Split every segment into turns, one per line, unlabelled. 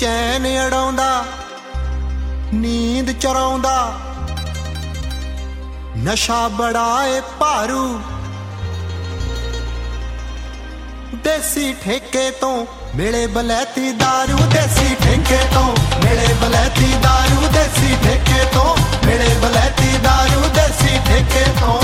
ਚੈਨ ਅੜਾਉਂਦਾ ਨੀਂਦ ਚੁਰਾਉਂਦਾ ਨਸ਼ਾ ਬੜਾ ਏ ਭਾਰੂ ਦੇਸੀ ਠੇਕੇ ਤੋਂ ਮਿਲੇ ਬਲੈਤੀ ਦਾਰੂ ਦੇਸੀ ਠੇਕੇ ਤੋਂ ਮਿਲੇ ਬਲੈਤੀ ਦਾਰੂ ਦੇਸੀ ਠੇਕੇ ਤੋਂ ਮਿਲੇ ਬਲੈਤੀ ਦਾਰੂ ਦੇਸੀ ਠੇਕੇ ਤੋਂ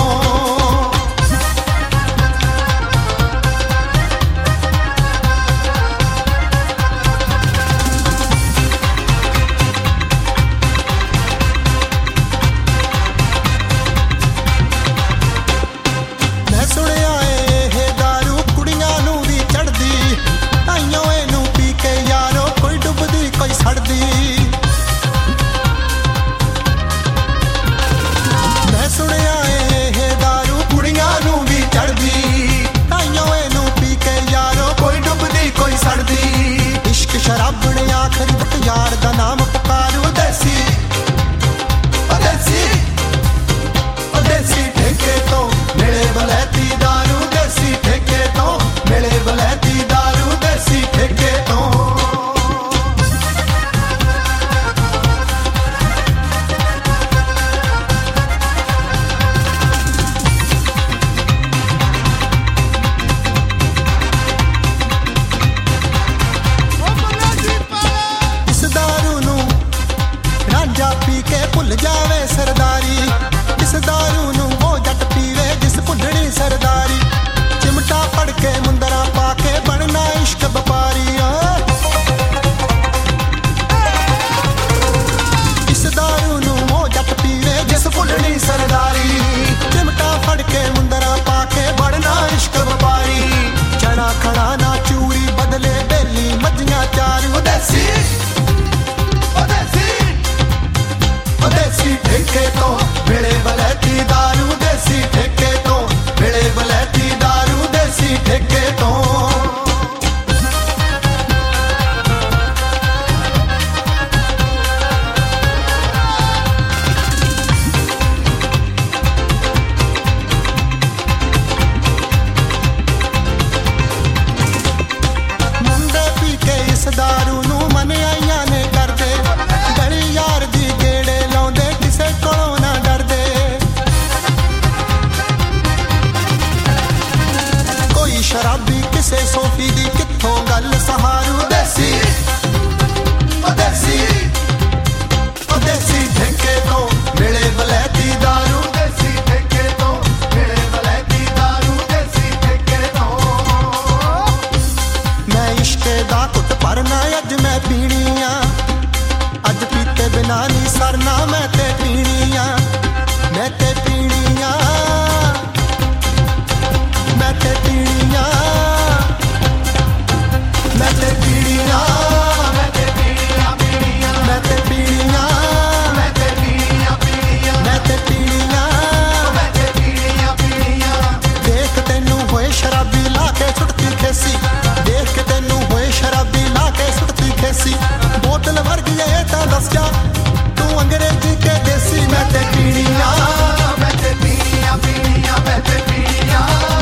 शराबने आखिर वक्त यार दा नाम पुकारू देसी देसी देसी ठेके तो मिले बलैती दारू देसी ठेके तो मिले बलैती दारू देसी ठेके तो पी के भुल जावे सरदारी इस दारू नू वो जट पीवे जिस भुलनी सरदारी चिमटा पड़ के मुंदरा पाके बनना इश्क व्यापारी इस दारू नू वो जट पीवे जिस भुलनी सरदारी चिमटा पड़ के मुंदरा पाके बनना इश्क व्यापारी चना खड़ा ना चूड़ी बदले बेली मजियां चारू देसी देसी ठेके तो मिले बलैती दारू देसी ठेके तो मिले बलैती दारू देसी ठेके तो मुंडे पी के इस दारू नू मन आइयां ने करदे गली यार दी शराबी किसे सोफी दी कित्थों गल सहारू देसी देसी देसी ठेके तो मिले बलैती दारू देसी ठेके तो मिले बलैती दारू देसी ठेके तो मैं इश्के दा घुट भरना अज मैं पीनी आ अज पीते बिना नहीं सरना मैं ते पीनी आ मैं ते पीनी आ मैं ते पीड़ियां मैं ते पीड़ियां मैं ते पीड़ियां पीड़ियां मैं ते पीड़ियां मैं ते पीड़ियां पीड़ियां मैं ते पीड़ियां मैं ते पीड़ियां पीड़ियां देख तैनू होए शराबी ला के सुटती खेसी देख के तैनू होए शराबी ला के सुटती खेसी बोतल वर्गी ए तां दस जा तू अंग्रेजी के देसी मैं ते पीड़ियां मैं ते पीड़ियां पीड़ियां मैं ते पीड़ियां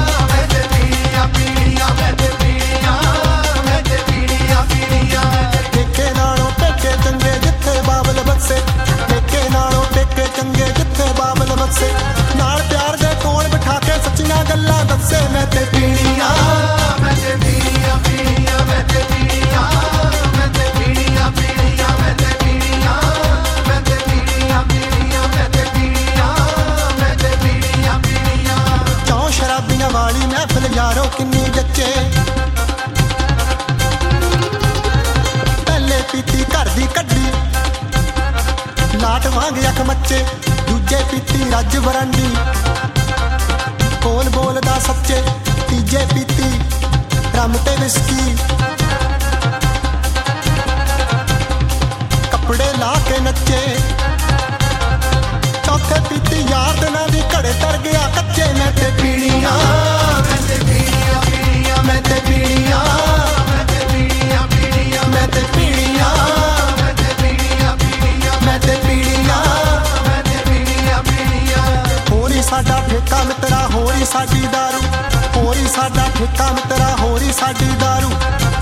ठेके नालों टेके चंगे जिथे बाबल बक्से ठेके नालों टेके चंगे जिथे बाबल बक्से नाल प्यार दे कोल बिठा के सच्चियां गल्लां दस्से मैं ते पीड़ियां मैं ते पीड़ियां पीड़ियां मैं ते पीड़ियां मैं ते पीड़ियां पीड़ियां मैं ते पीड़ियां मैं ते पीड़ियां पीड़ियां मैं ते पीड़ियां मैं ते पीड़ियां पीड़ियां चौ शराबियां वाली महफिल यारो किन्नी जच्चे पहले पीती घर दी कड्डी लाट वांग अख मच्चे दूजे पीती रज बरंडी कोल बोलदा सच्चे तीजे पीती रम ते विस्की कपड़े ला के नच्चे चौथे पीती यार दिना दी घड़े तर गया कच्चे मैं ते पीड़ियां मैं ते पीड़ियां पीड़ियां मैं ते पीड़ियां मैं ते पीड़ियां पीड़ियां मैं ते पीड़ियां मैं ते पीड़ियां पीड़ियां मैं ते पीड़ियां मैं ते पीड़ियां पीड़ियां होरी साडा ठेका मित्रा होरी साडी दारू होरी साडा ठेका मित्रा होरी साडी दारू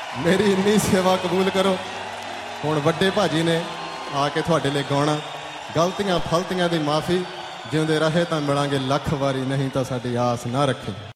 ਮੇਰੀ ਇੰਨੀ ਸੇਵਾ ਕਬੂਲ ਕਰੋ। ਹੁਣ ਵੱਡੇ ਭਾਜੀ ਨੇ ਆ ਕੇ ਤੁਹਾਡੇ ਲਈ ਗਾਉਣਾ। ਗਲਤੀਆਂ ਫਲਤੀਆਂ ਦੀ ਮਾਫੀ। ਜਿਉਂਦੇ ਰਹੇ ਤਾਂ ਮਿਲਾਂਗੇ ਲੱਖ ਵਾਰੀ, ਨਹੀਂ ਤਾਂ ਸਾਡੀ ਆਸ ਨਾ ਰੱਖੀ।